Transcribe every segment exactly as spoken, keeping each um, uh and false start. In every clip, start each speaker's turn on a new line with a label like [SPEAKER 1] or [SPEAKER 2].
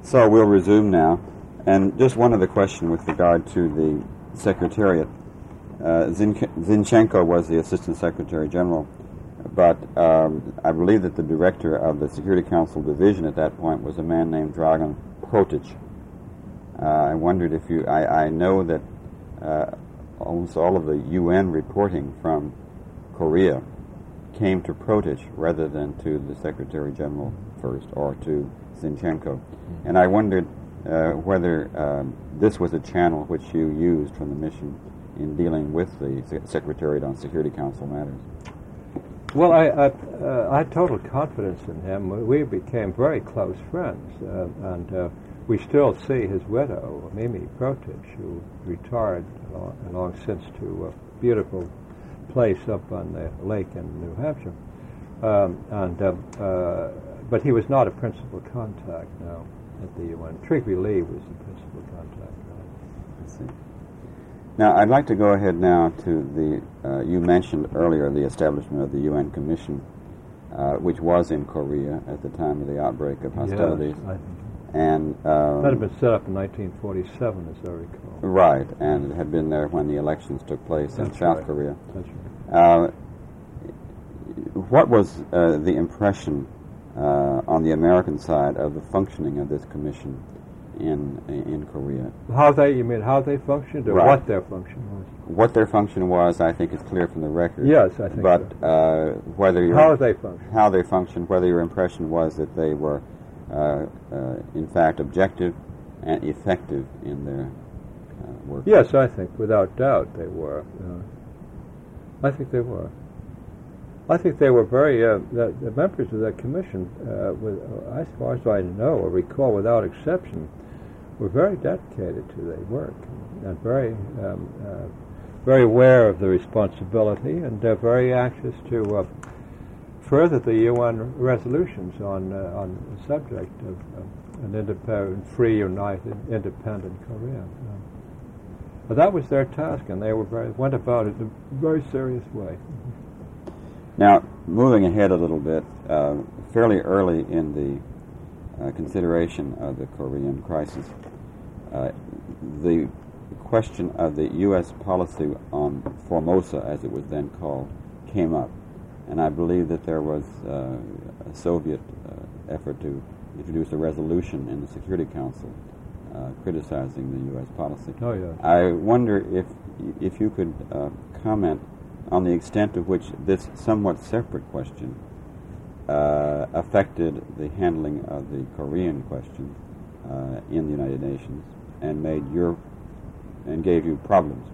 [SPEAKER 1] So we'll resume now. And just one other question with regard to the Secretariat. Uh, Zin- Zinchenko was the Assistant Secretary General, but um, I believe that the director of the Security Council Division at that point was a man named Dragan Protic. Uh, I wondered if you... I, I know that uh, almost all of the U N reporting from Korea came to Protic rather than to the Secretary General first, or to Zinchenko. Mm-hmm. And I wondered uh, whether um, this was a channel which you used from the mission in dealing with the Secretariat on Security Council matters.
[SPEAKER 2] Well, I I, uh, I had total confidence in him. We became very close friends, uh, and uh, we still see his widow, Mimi Protic, who retired long, long since to a beautiful place up on the lake in New Hampshire. Um, and uh, uh, but he was not a principal contact now at the U N. Trygve Lie was the principal contact. Right?
[SPEAKER 1] I see. Now, I'd like to go ahead now to the, uh, you mentioned earlier the establishment of the U N Commission, uh, which was in Korea at the time of the outbreak of hostilities.
[SPEAKER 2] Yes, I think.
[SPEAKER 1] And um,
[SPEAKER 2] that had been set up in nineteen forty-seven, as I recall.
[SPEAKER 1] Right, and it had been there when the elections took place
[SPEAKER 2] That's
[SPEAKER 1] in South
[SPEAKER 2] right.
[SPEAKER 1] Korea.
[SPEAKER 2] That's right.
[SPEAKER 1] Uh, what was uh, the impression uh, on the American side of the functioning of this commission in in Korea?
[SPEAKER 2] How they, you mean how they functioned, or
[SPEAKER 1] Right.
[SPEAKER 2] what their function was?
[SPEAKER 1] What their function was, I think, is clear from the record.
[SPEAKER 2] Yes, I think
[SPEAKER 1] But
[SPEAKER 2] so.
[SPEAKER 1] uh, whether your
[SPEAKER 2] How they functioned.
[SPEAKER 1] how they functioned, whether your impression was that they were, uh, uh, in fact, objective and effective in their uh, work.
[SPEAKER 2] Yes, I think, without doubt, they were. Uh, I think they were. I think they were very, uh, the, the members of that commission, uh, with, uh, as far as I know or recall without exception, were very dedicated to their work and very um, uh, very aware of the responsibility and uh, very anxious to uh, further the U N resolutions on uh, on the subject of uh, an independent, free, united, independent Korea. Um, but that was their task, and they were very, went about it in a very serious way.
[SPEAKER 1] Now, moving ahead a little bit, uh, fairly early in the uh, consideration of the Korean crisis, uh, the question of the U S policy on Formosa, as it was then called, came up. And I believe that there was uh, a Soviet uh, effort to introduce a resolution in the Security Council uh, criticizing the U S policy.
[SPEAKER 2] Oh, yeah.
[SPEAKER 1] I wonder if if you could uh, comment on the extent to which this somewhat separate question uh, affected the handling of the Korean question uh, in the United Nations and made your and gave you problems.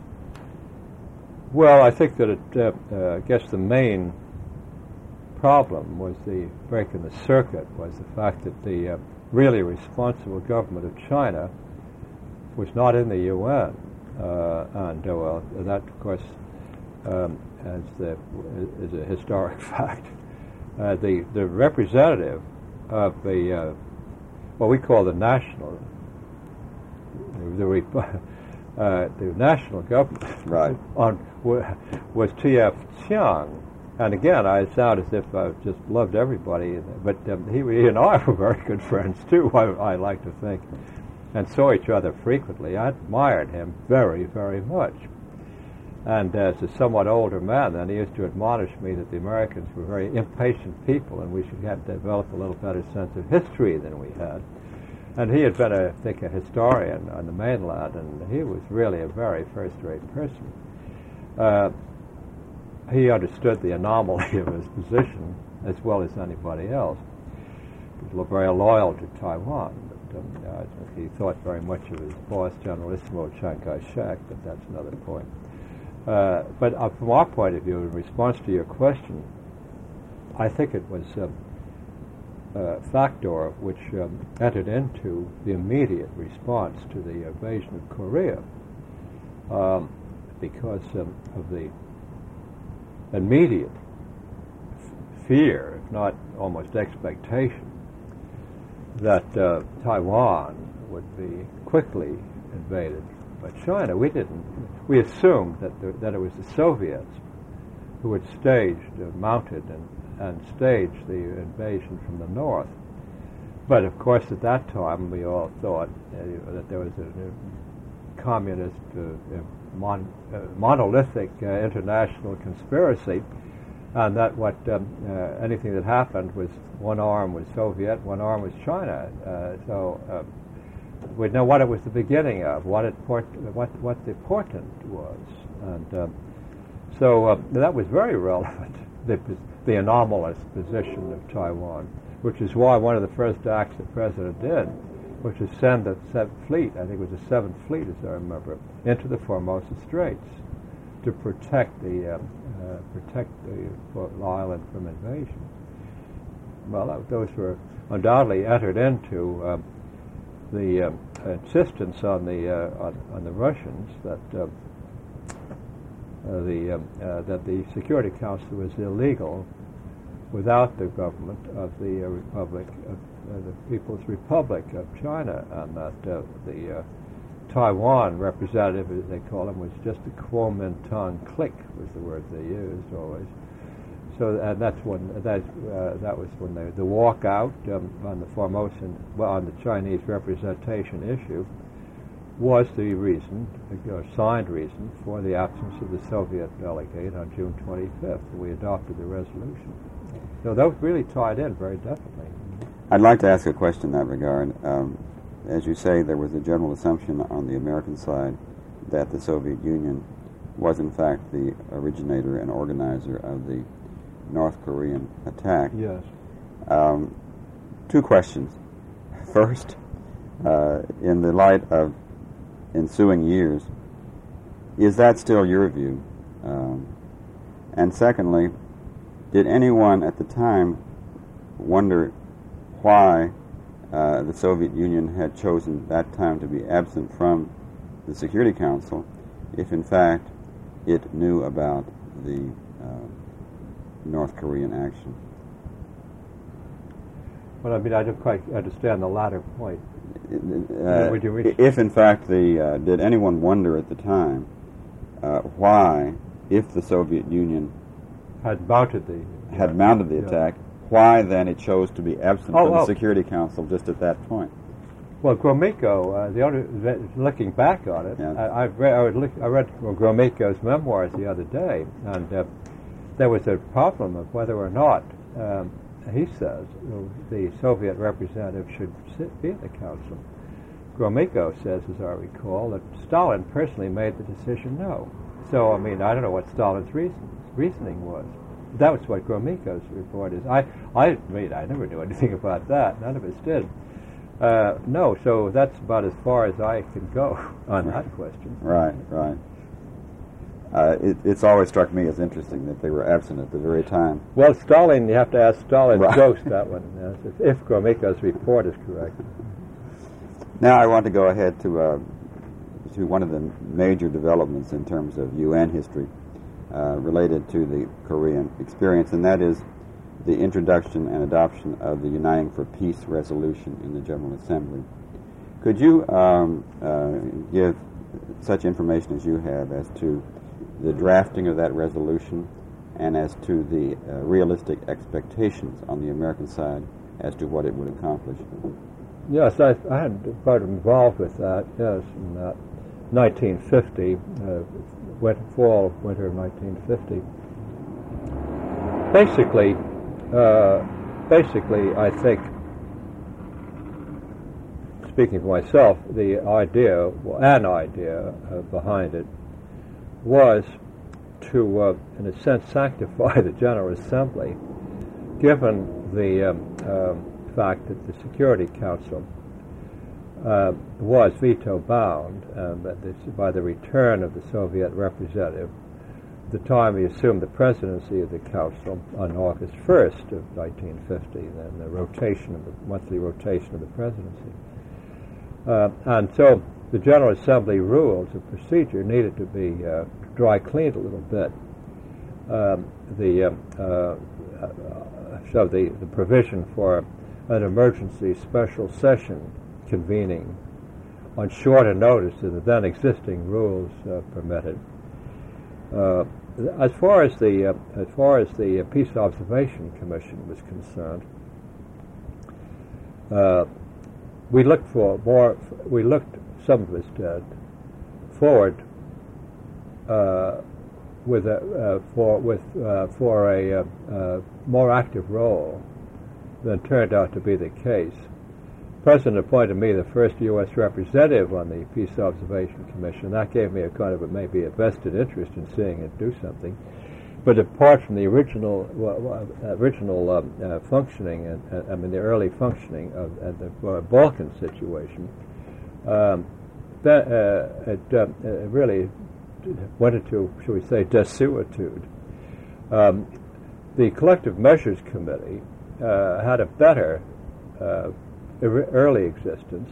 [SPEAKER 2] Well, I think that it, uh, uh, I guess the main problem was the break in the circuit, was the fact that the uh, really responsible government of China was not in the U N. Uh, and, uh, well, that, of course, um, as the, is a historic fact. Uh, the, the representative of the, uh, what we call the national, the, the Uh, the national government
[SPEAKER 1] right.
[SPEAKER 2] on w- was T F Chiang, and again I sound as if I just loved everybody, but um, he, he and I were very good friends too. I, I like to think, and saw each other frequently. I admired him very, very much, and as a somewhat older man, then he used to admonish me that the Americans were very impatient people, and we should have developed a little better sense of history than we had. And he had been, a, I think, a historian on the mainland, and he was really a very first-rate person. Uh, he understood the anomaly of his position as well as anybody else. He was very loyal to Taiwan, but um, uh, he thought very much of his boss, Generalissimo Chiang Kai-shek, but that's another point. Uh, but uh, from our point of view, in response to your question, I think it was Uh, Uh, factor which um, entered into the immediate response to the invasion of Korea, um, because um, of the immediate f- fear, if not almost expectation, that uh, Taiwan would be quickly invaded by China. We didn't. We assumed that the, that it was the Soviets who had staged, uh, mounted, and and staged the invasion from the north. But of course, at that time, we all thought uh, that there was a, a communist, uh, mon, uh, monolithic uh, international conspiracy, and that what um, uh, anything that happened was one arm was Soviet, one arm was China. Uh, so um, we'd know what it was the beginning of, what it port, what what the portent was, and um, so uh, that was very relevant. The, the anomalous position of Taiwan, which is why one of the first acts the president did, which is send the seventh fleet, I think it was the seventh fleet, as I remember, into the Formosa Straits to protect the um, uh, protect the island from invasion. Well, that, those were undoubtedly entered into um, the um, insistence on the uh, on, on the Russians that uh, uh, the um, uh, that the Security Council was illegal without the government of the uh, Republic of uh, the People's Republic of China, and that uh, the uh, Taiwan representative, as they call him, was just a Kuomintang clique, was the word they used always. So, and that's when that uh, that was when the the walkout um, on the Formosan, well, on the Chinese representation issue, was the reason, the signed reason, for the absence of the Soviet delegate on June twenty-fifth. We adopted the resolution. So that was really tied in very definitely.
[SPEAKER 1] I'd like to ask a question in that regard. Um, as you say, there was a general assumption on the American side that the Soviet Union was in fact the originator and organizer of the North Korean attack.
[SPEAKER 2] Yes.
[SPEAKER 1] Um, two questions. First, uh, in the light of ensuing years, is that still your view? Um, and secondly, did anyone at the time wonder why uh, the Soviet Union had chosen that time to be absent from the Security Council if in fact it knew about the uh, North Korean action?
[SPEAKER 2] Well, I mean, I don't quite understand the latter point.
[SPEAKER 1] Uh, Would you reach? If in fact the uh, did anyone wonder at the time uh, why, if the Soviet Union
[SPEAKER 2] had mounted the
[SPEAKER 1] had mounted the
[SPEAKER 2] yeah.
[SPEAKER 1] attack, why then it chose to be absent
[SPEAKER 2] oh,
[SPEAKER 1] from
[SPEAKER 2] oh.
[SPEAKER 1] the Security Council just at that point?
[SPEAKER 2] Well, Gromyko, uh, the only looking back on it,
[SPEAKER 1] yeah.
[SPEAKER 2] I, I've read, I, look, I read Gromyko's memoirs the other day, and uh, there was a problem of whether or not um, he says the Soviet representative should sit, be at the council. Gromyko says, as I recall, that Stalin personally made the decision no. So, I mean, I don't know what Stalin's reason, reasoning was. That was what Gromyko's report is. I, I mean, I never knew anything about that. None of us did. Uh, no, so that's about as far as I can go on
[SPEAKER 1] right.
[SPEAKER 2] that question.
[SPEAKER 1] Right, right. Uh, it, it's always struck me as interesting that they were absent at the very time.
[SPEAKER 2] Well, Stalin, you have to ask Stalin's
[SPEAKER 1] right.
[SPEAKER 2] ghost that one, yes, if, if Gromyko's report is correct.
[SPEAKER 1] Now I want to go ahead to uh, to one of the major developments in terms of U N history uh, related to the Korean experience, and that is the introduction and adoption of the Uniting for Peace resolution in the General Assembly. Could you um, uh, give such information as you have as to the drafting of that resolution and as to the uh, realistic expectations on the American side as to what it would accomplish?
[SPEAKER 2] Yes, I, I had quite involved with that, yes, in uh, nineteen fifty, uh, wet, fall, winter of nineteen fifty. Basically, uh, basically, I think, speaking for myself, the idea, well, an idea uh, behind it was to, uh, in a sense, sanctify the General Assembly, given the um, um, fact that the Security Council uh, was veto-bound um, by the return of the Soviet representative, the time he assumed the presidency of the Council on August first of nineteen fifty, then the rotation of the monthly rotation of the presidency. Uh, and so the General Assembly rules of procedure needed to be uh, dry cleaned a little bit. Um, the um, uh, uh, so the, the provision for an emergency special session convening on shorter notice than the then existing rules uh, permitted. Uh, as far as the uh, as far as the uh, Peace Observation Commission was concerned, uh, we looked for more. We looked, some of us did, forward uh, with a uh, for with uh, for a uh, uh, more active role than turned out to be the case. The President appointed me the first U S representative on the Peace Observation Commission. That gave me a kind of a, maybe a vested interest in seeing it do something. But apart from the original uh, original um, uh, functioning, and uh, I mean the early functioning of uh, the uh, Balkan situation, um, that uh, it, uh, it really went into, shall we say, desuetude. Um, the Collective Measures Committee uh, had a better uh, early existence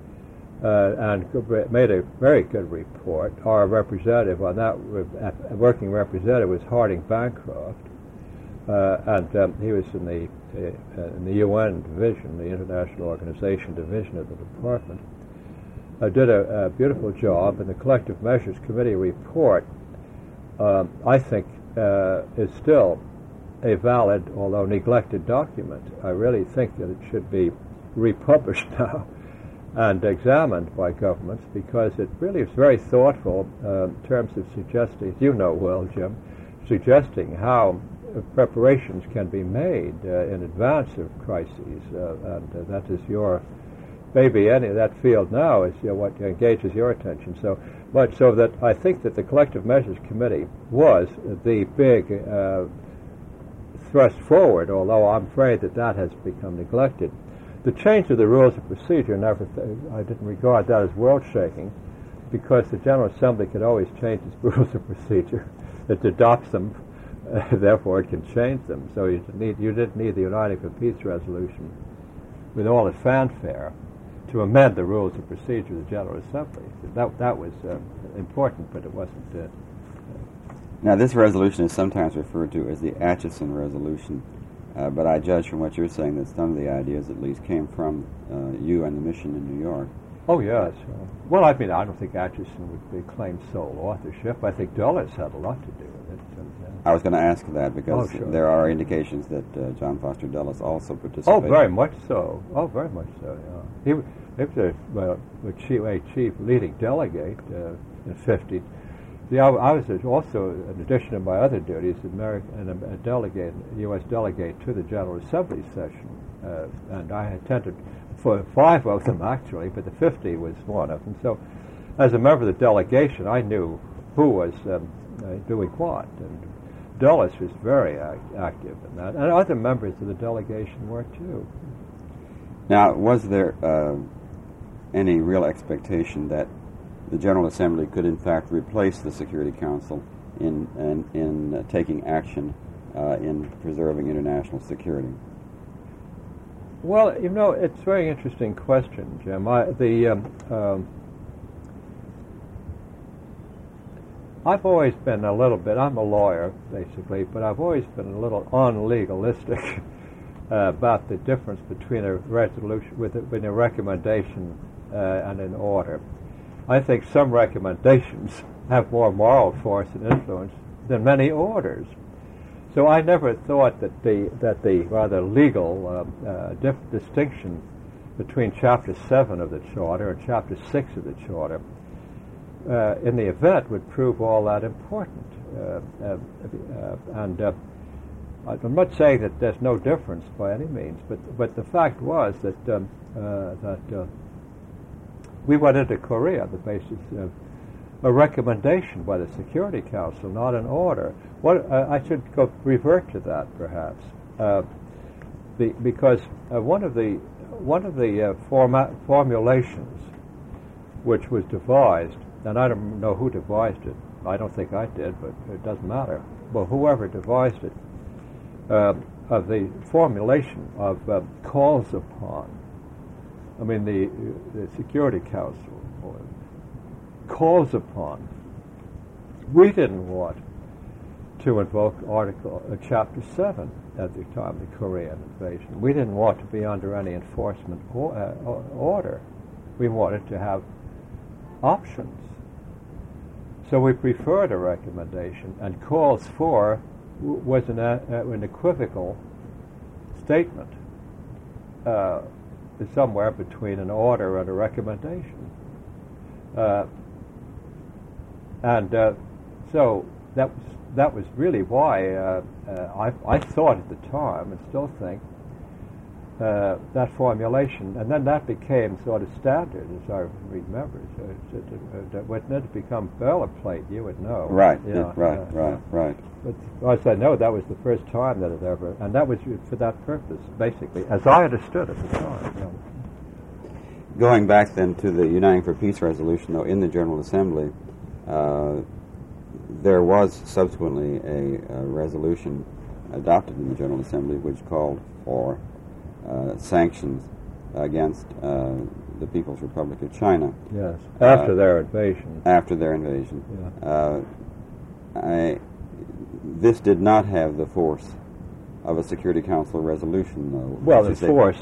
[SPEAKER 2] uh, and made a very good report. Our representative on that, uh, working representative, was Harding Bancroft, uh, and um, he was in the uh, in the U N division, the International Organization division of the department. Uh, did a, a beautiful job, and the Collective Measures Committee report, um, I think, uh, is still a valid, although neglected, document. I really think that it should be republished now and examined by governments, because it really is very thoughtful uh, in terms of suggesting, you know well, Jim, suggesting how uh, preparations can be made uh, in advance of crises, uh, and uh, that is your maybe any of that field now is you know, what engages your attention so much, so that I think that the Collective Measures Committee was the big uh, thrust forward, although I'm afraid that that has become neglected. The change of the rules of procedure, never th- I didn't regard that as world-shaking, because the General Assembly could always change its rules of procedure. It adopts them, uh, therefore it can change them. So you, need, you didn't need the Uniting for Peace resolution with all its fanfare to amend the rules of procedure of the General Assembly. That, that was uh, important, but it wasn't. Uh,
[SPEAKER 1] now, this resolution is sometimes referred to as the Atchison Resolution, uh, but I judge from what you're saying that some of the ideas at least came from uh, you and the mission in New York.
[SPEAKER 2] Oh, yes. Uh, well, I mean, I don't think Atchison would be claimed sole authorship. I think Dulles had a lot to do with it. And, uh,
[SPEAKER 1] I was going to ask that, because
[SPEAKER 2] oh, sure.
[SPEAKER 1] there are indications that uh, John Foster Dulles also participated.
[SPEAKER 2] Oh, very much so. Oh, very much so, yeah. He, he was a, well, a, chief, a chief leading delegate uh, in fifty. See, I, I was also, in addition to my other duties, American, a, a delegate, a U S delegate to the General Assembly session, uh, and I attended for five of them, actually, but the fifty was one of them. So, as a member of the delegation, I knew who was um, uh, doing what, and Dulles was very act- active in that, and other members of the delegation were too.
[SPEAKER 1] Now, was there uh, any real expectation that the General Assembly could, in fact, replace the Security Council in in, in uh, taking action uh, in preserving international security?
[SPEAKER 2] Well, you know, it's a very interesting question, Jim. I, the um, um, I've always been a little bit, I'm a lawyer, basically, but I've always been a little unlegalistic uh, about the difference between a resolution, with a, between a recommendation uh, and an order. I think some recommendations have more moral force and influence than many orders. So I never thought that the that the rather legal uh, uh, dif- distinction between Chapter seven of the Charter and Chapter six of the Charter uh, in the event would prove all that important. Uh, uh, uh, and uh, I'm not saying that there's no difference by any means, but but the fact was that um, uh, that uh, we went into Korea on the basis of a recommendation by the Security Council, not an order. What uh, I should go revert to that, perhaps, uh, the, because uh, one of the one of the uh, forma- formulations which was devised, and I don't know who devised it. I don't think I did, but it doesn't matter. Well, whoever devised it, uh, of the formulation of uh, calls upon. I mean, the, the Security Council calls upon. We didn't want to invoke Article uh, Chapter seven at the time of the Korean invasion. We didn't want to be under any enforcement or, uh, order. We wanted to have options. So we preferred a recommendation, and calls for w- was an, uh, an equivocal statement. Uh, somewhere between an order and a recommendation. Uh, and uh, so that was, that was really why uh, uh, I, I thought at the time, and still think, uh, that formulation, and then that became sort of standard, as I remember. So it, it, it, it, wouldn't it become boilerplate, you would know.
[SPEAKER 1] Right,
[SPEAKER 2] you
[SPEAKER 1] yeah,
[SPEAKER 2] know,
[SPEAKER 1] right,
[SPEAKER 2] uh,
[SPEAKER 1] right,
[SPEAKER 2] uh,
[SPEAKER 1] right.
[SPEAKER 2] But as I know, that was the first time that it ever, and that was for that purpose, basically, as I understood at the time. You know.
[SPEAKER 1] Going back then to the Uniting for Peace resolution, though, in the General Assembly, uh, there was subsequently a, a resolution adopted in the General Assembly which called for uh, sanctions against uh, the People's Republic of China.
[SPEAKER 2] Yes, after
[SPEAKER 1] uh,
[SPEAKER 2] their invasion.
[SPEAKER 1] After their invasion.
[SPEAKER 2] Yeah.
[SPEAKER 1] Uh, I, this did not have the force of a Security Council resolution, though.
[SPEAKER 2] Well, the force.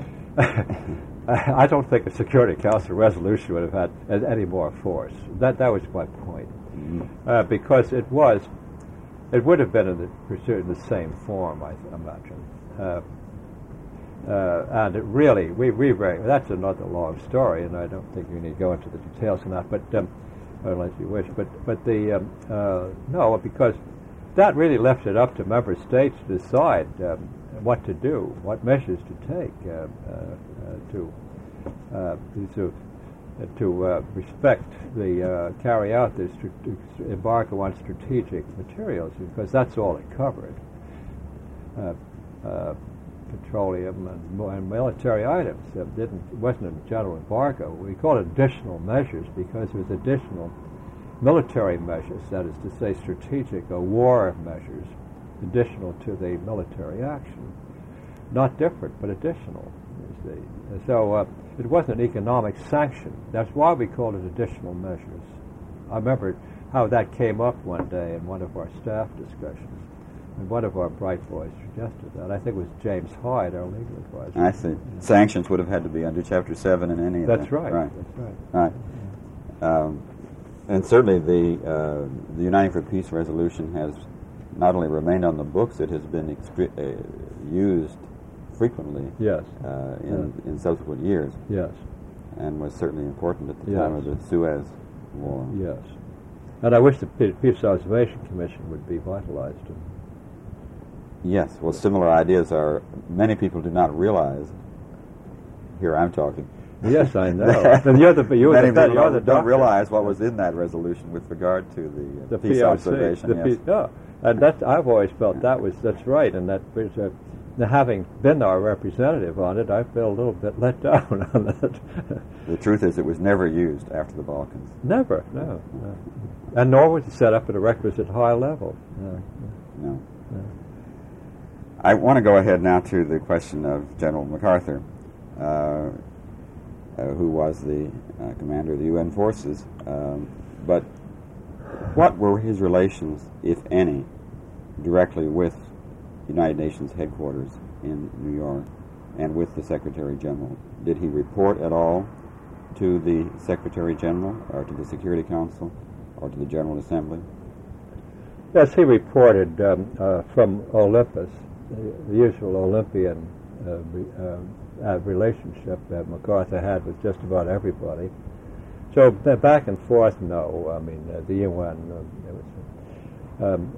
[SPEAKER 2] I don't think a Security Council resolution would have had any more force. That that was my point, mm-hmm. uh, because it was, it would have been in the, pursued in the same form, I imagine. Uh, uh, and it really, we we that's another long story, and I don't think we need to go into the details on that. But um, unless you wish, but but the um, uh, no, because that really left it up to member states to decide um, what to do, what measures to take uh, uh, to uh, to to uh, respect the uh, carry out the str- embargo on strategic materials, because that's all it covered. Uh, uh, petroleum and, and military items. It didn't it wasn't a general embargo. We call it additional measures because it was additional military measures, that is to say strategic or war measures, additional to the military action. Not different, but additional. You see. So uh, it wasn't an economic sanction. That's why we called it additional measures. I remember how that came up one day in one of our staff discussions. And one of our bright boys suggested that. I think it was James Hyde, our legal advisor.
[SPEAKER 1] I see. Yeah. Sanctions would have had to be under Chapter seven in any
[SPEAKER 2] That's
[SPEAKER 1] event.
[SPEAKER 2] right.
[SPEAKER 1] Right.
[SPEAKER 2] That's right.
[SPEAKER 1] Right. Yeah. Um, and certainly the uh, the Uniting for Peace resolution has not only remained on the books, it has been extre- uh, used frequently
[SPEAKER 2] yes.
[SPEAKER 1] uh, in,
[SPEAKER 2] yeah.
[SPEAKER 1] in subsequent years.
[SPEAKER 2] Yes.
[SPEAKER 1] And was certainly important at the
[SPEAKER 2] yes.
[SPEAKER 1] time of the Suez War.
[SPEAKER 2] Yes. And I wish the Peace Observation Commission would be vitalized.
[SPEAKER 1] Yes, well, similar ideas are, many people do not realize, here I'm talking.
[SPEAKER 2] Yes, I know. And you're the, you're
[SPEAKER 1] many
[SPEAKER 2] the,
[SPEAKER 1] people
[SPEAKER 2] you're the
[SPEAKER 1] don't
[SPEAKER 2] doctor.
[SPEAKER 1] realize what was in that resolution with regard to the, uh,
[SPEAKER 2] the
[SPEAKER 1] peace
[SPEAKER 2] P O C,
[SPEAKER 1] observation.
[SPEAKER 2] The
[SPEAKER 1] yes.
[SPEAKER 2] P, no, and that, I've always felt that was, that's right, and that was, uh, having been our representative on it, I feel a little bit let down on that.
[SPEAKER 1] The truth is it was never used after the Balkans.
[SPEAKER 2] Never, no. no. And nor was it set up at a requisite high level. No.
[SPEAKER 1] No.
[SPEAKER 2] no.
[SPEAKER 1] I want to go ahead now to the question of General MacArthur, uh, uh, who was the uh, commander of the U N forces. Um, but what were his relations, if any, directly with United Nations headquarters in New York and with the Secretary General? Did he report at all to the Secretary General or to the Security Council or to the General Assembly?
[SPEAKER 2] Yes, he reported um, uh, from Olympus, the, the usual Olympian uh, re, uh, uh, relationship that MacArthur had with just about everybody. So uh, back and forth, no. I mean, uh, the U N, uh, it was, um,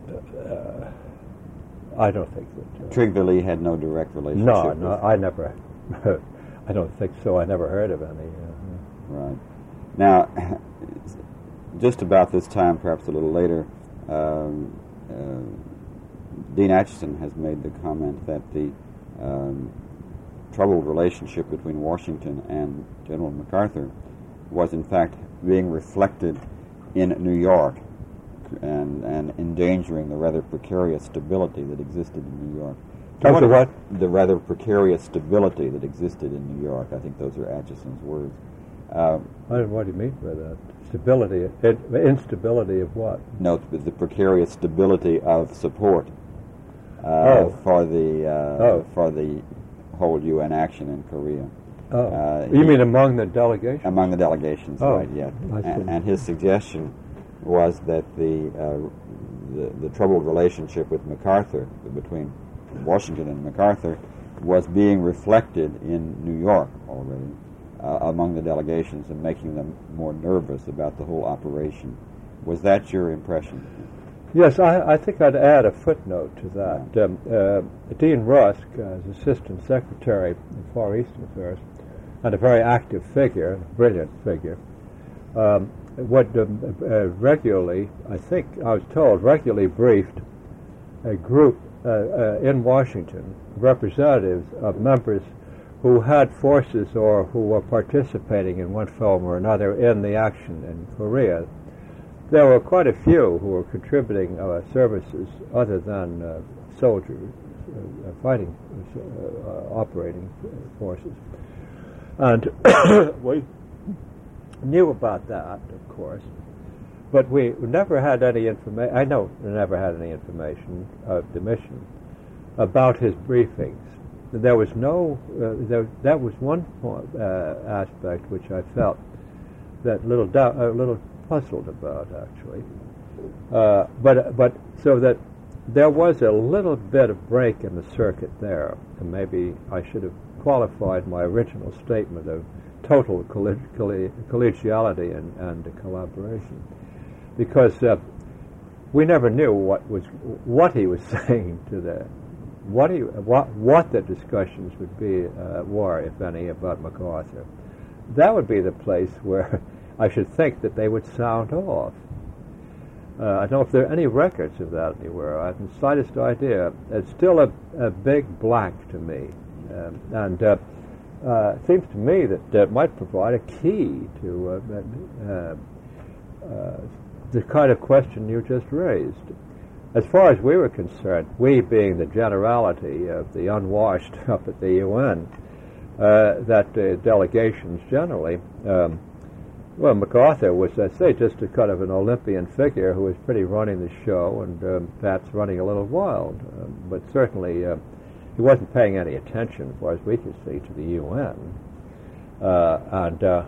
[SPEAKER 2] uh, I don't think that... Uh,
[SPEAKER 1] Tocqueville had no direct relationship
[SPEAKER 2] No,
[SPEAKER 1] with
[SPEAKER 2] no, I never... I don't think so. I never heard of any. Uh,
[SPEAKER 1] right. Now, just about this time, perhaps a little later, um, uh, Dean Acheson has made the comment that the um, troubled relationship between Washington and General MacArthur was in fact being reflected in New York and, and endangering the rather precarious stability that existed in New York.
[SPEAKER 2] What,
[SPEAKER 1] what,
[SPEAKER 2] what?
[SPEAKER 1] The rather precarious stability that existed in New York. I think those are Acheson's words. Uh,
[SPEAKER 2] what do you mean by that? Stability? It, instability of what?
[SPEAKER 1] No, the precarious stability of support uh,
[SPEAKER 2] oh.
[SPEAKER 1] for the uh,
[SPEAKER 2] oh.
[SPEAKER 1] for the whole U N action in Korea.
[SPEAKER 2] Oh,
[SPEAKER 1] uh,
[SPEAKER 2] you
[SPEAKER 1] he,
[SPEAKER 2] mean among the delegations?
[SPEAKER 1] Among the delegations,
[SPEAKER 2] oh,
[SPEAKER 1] right? Yeah, and, and his suggestion was that the, uh, the the troubled relationship with MacArthur, between Washington and MacArthur, was being reflected in New York already uh, among the delegations and making them more nervous about the whole operation. Was that your impression?
[SPEAKER 2] Yes, I, I think I'd add a footnote to that. Um, uh, Dean Rusk, uh, as Assistant Secretary in Far Eastern Affairs, and a very active figure, a brilliant figure, um, would um, uh, regularly, I think I was told, regularly briefed a group uh, uh, in Washington, representatives of members who had forces or who were participating in one form or another in the action in Korea. There were quite a few who were contributing uh, services other than uh, soldiers, uh, fighting, uh, uh, operating forces. And we knew about that, of course, but we never had any information. I know we never had any information of the mission about his briefings. There was no. Uh, there, that was one point, uh, aspect which I felt that little doubt, a little puzzled about actually. Uh, but but so that there was a little bit of break in the circuit there, and maybe I should have qualified my original statement of total colleg- colleg- collegiality and, and collaboration, because uh, we never knew what was what he was saying to the what he what what the discussions would be uh, were, if any, about MacArthur. That would be the place where I should think that they would sound off. Uh, I don't know if there are any records of that anywhere. I have the slightest idea. It's still a, a big black to me, um, and uh, uh, it seems to me that it might provide a key to uh, uh, uh, the kind of question you just raised. As far as we were concerned, we being the generality of the unwashed up at the U N, uh, that uh, delegations generally, um, well, MacArthur was, I say, just a kind of an Olympian figure who was pretty running the show and um, perhaps running a little wild, um, but certainly uh, he wasn't paying any attention, as far as we could see, to the U N. Uh, and uh,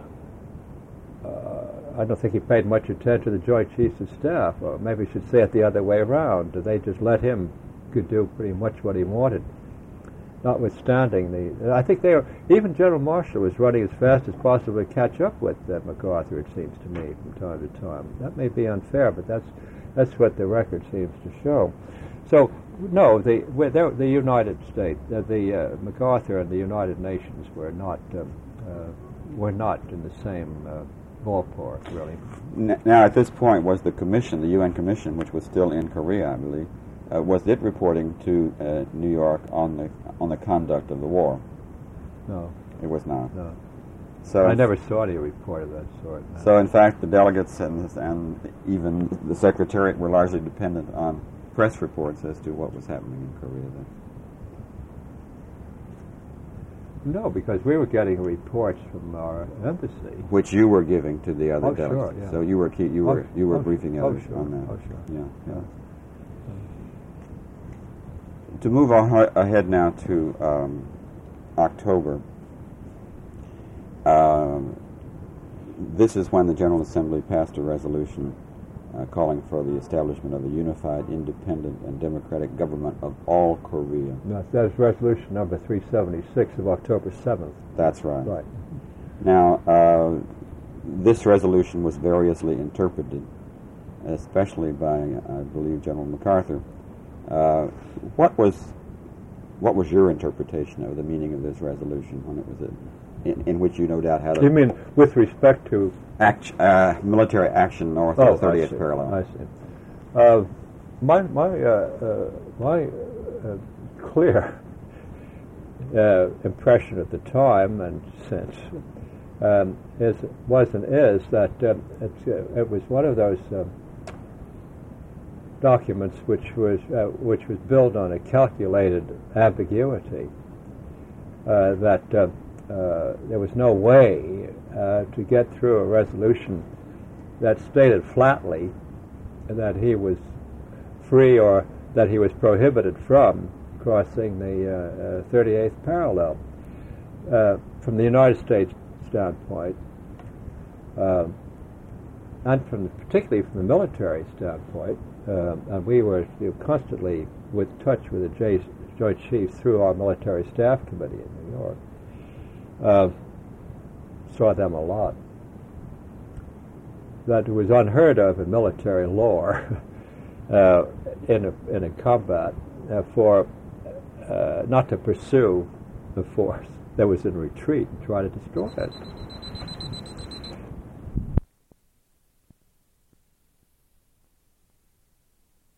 [SPEAKER 2] uh, I don't think he paid much attention to the Joint Chiefs of Staff, or maybe I should say it the other way around. They just let him could do pretty much what he wanted, notwithstanding the... I think they were, even General Marshall was running as fast as possible to catch up with uh, MacArthur, it seems to me, from time to time. That may be unfair, but that's that's what the record seems to show. So, no, the the United States, uh, the uh, MacArthur and the United Nations were not um, uh, were not in the same uh, ballpark, really.
[SPEAKER 1] Now, at this point, was the commission, the U N Commission, which was still in Korea, I believe, uh, was it reporting to uh, New York on the on the conduct of the war?
[SPEAKER 2] No,
[SPEAKER 1] it was not.
[SPEAKER 2] No,
[SPEAKER 1] so
[SPEAKER 2] I never saw any report of that sort. No.
[SPEAKER 1] So, in fact, the delegates and and even the Secretariat were largely dependent on press reports as to what was happening in Korea then.
[SPEAKER 2] No, because we were getting reports from our embassy,
[SPEAKER 1] which you were giving to the other
[SPEAKER 2] oh,
[SPEAKER 1] delegates.
[SPEAKER 2] Sure, yeah.
[SPEAKER 1] So you were key, you were
[SPEAKER 2] oh,
[SPEAKER 1] you were
[SPEAKER 2] oh,
[SPEAKER 1] briefing
[SPEAKER 2] oh,
[SPEAKER 1] others
[SPEAKER 2] sure.
[SPEAKER 1] on that.
[SPEAKER 2] Oh, sure.
[SPEAKER 1] Yeah, yeah. yeah. To move on ahead now to um, October. Um, this is when the General Assembly passed a resolution uh, calling for the establishment of a unified, independent, and democratic government of all Korea.
[SPEAKER 2] No, that is resolution number three seventy-six of October seventh.
[SPEAKER 1] That's right.
[SPEAKER 2] Right.
[SPEAKER 1] Now, uh, this resolution was variously interpreted, especially by, I believe, General MacArthur. Uh, what was what was your interpretation of the meaning of this resolution when it was in, in which you no doubt had a...
[SPEAKER 2] You mean with respect to...
[SPEAKER 1] Act, uh, military action north
[SPEAKER 2] oh,
[SPEAKER 1] of the thirtieth
[SPEAKER 2] I see.
[SPEAKER 1] parallel.
[SPEAKER 2] I see. Uh, my my uh, uh, my uh, clear uh, impression at the time and since um, is was and is that um, it, uh, it was one of those um, documents which was uh, which was built on a calculated ambiguity uh, that. Uh, Uh, there was no way uh, to get through a resolution that stated flatly that he was free or that he was prohibited from crossing the uh, uh, thirty-eighth parallel. Uh, from the United States standpoint, uh, and from particularly from the military standpoint, uh, and we were you know, constantly with touch with the J, Joint Chiefs through our Military Staff Committee in New York. Uh, saw them a lot. That was unheard of in military lore uh, in a, in a combat uh, for uh, not to pursue the force that was in retreat and try to destroy it.